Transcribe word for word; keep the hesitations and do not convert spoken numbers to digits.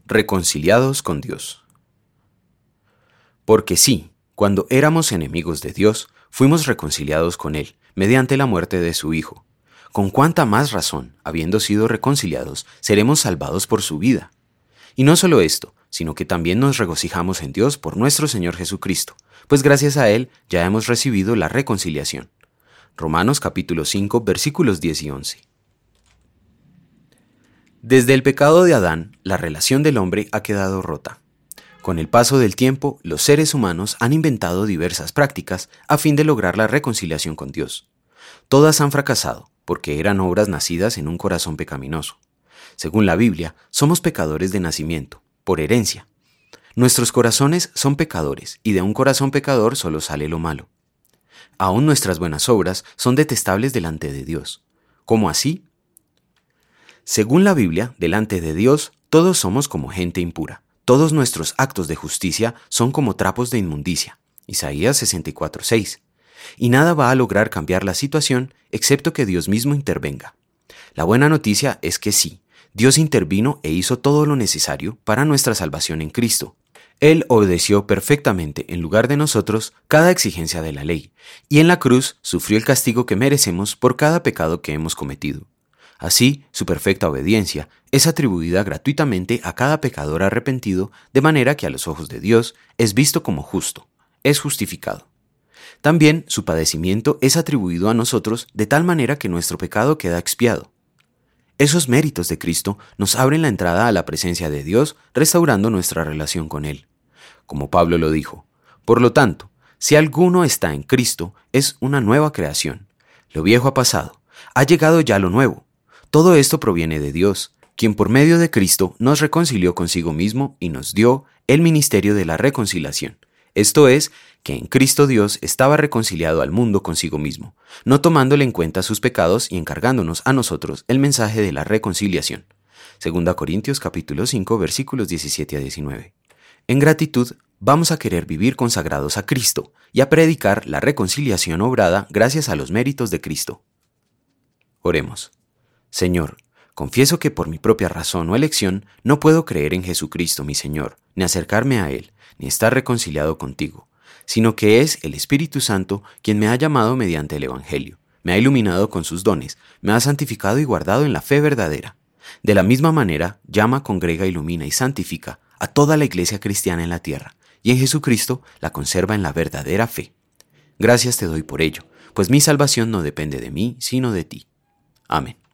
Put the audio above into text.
Reconciliados con Dios. Porque sí, cuando éramos enemigos de Dios, fuimos reconciliados con Él, mediante la muerte de su Hijo. Con cuánta más razón, habiendo sido reconciliados, seremos salvados por su vida. Y no solo esto, sino que también nos regocijamos en Dios por nuestro Señor Jesucristo, pues gracias a Él ya hemos recibido la reconciliación. Romanos capítulo cinco, versículos diez y once. Desde el pecado de Adán, la relación del hombre ha quedado rota. Con el paso del tiempo, los seres humanos han inventado diversas prácticas a fin de lograr la reconciliación con Dios. Todas han fracasado, porque eran obras nacidas en un corazón pecaminoso. Según la Biblia, somos pecadores de nacimiento, por herencia. Nuestros corazones son pecadores, y de un corazón pecador solo sale lo malo. Aún nuestras buenas obras son detestables delante de Dios. ¿Cómo así? Según la Biblia, delante de Dios, todos somos como gente impura. Todos nuestros actos de justicia son como trapos de inmundicia. Isaías sesenta y cuatro, seis. Y nada va a lograr cambiar la situación excepto que Dios mismo intervenga. La buena noticia es que sí, Dios intervino e hizo todo lo necesario para nuestra salvación en Cristo. Él obedeció perfectamente en lugar de nosotros cada exigencia de la ley, y en la cruz sufrió el castigo que merecemos por cada pecado que hemos cometido. Así, su perfecta obediencia es atribuida gratuitamente a cada pecador arrepentido, de manera que a los ojos de Dios es visto como justo, es justificado. También su padecimiento es atribuido a nosotros de tal manera que nuestro pecado queda expiado. Esos méritos de Cristo nos abren la entrada a la presencia de Dios, restaurando nuestra relación con Él. Como Pablo lo dijo, por lo tanto, si alguno está en Cristo, es una nueva creación. Lo viejo ha pasado, ha llegado ya lo nuevo. Todo esto proviene de Dios, quien por medio de Cristo nos reconcilió consigo mismo y nos dio el ministerio de la reconciliación. Esto es, que en Cristo Dios estaba reconciliado al mundo consigo mismo, no tomándole en cuenta sus pecados y encargándonos a nosotros el mensaje de la reconciliación. Segunda Corintios capítulo cinco, versículos diecisiete a diecinueve. En gratitud, vamos a querer vivir consagrados a Cristo y a predicar la reconciliación obrada gracias a los méritos de Cristo. Oremos. Señor, confieso que por mi propia razón o elección no puedo creer en Jesucristo mi Señor, ni acercarme a Él, ni estar reconciliado contigo, sino que es el Espíritu Santo quien me ha llamado mediante el Evangelio, me ha iluminado con sus dones, me ha santificado y guardado en la fe verdadera. De la misma manera, llama, congrega, ilumina y santifica a toda la iglesia cristiana en la tierra, y en Jesucristo la conserva en la verdadera fe. Gracias te doy por ello, pues mi salvación no depende de mí, sino de ti. Amén.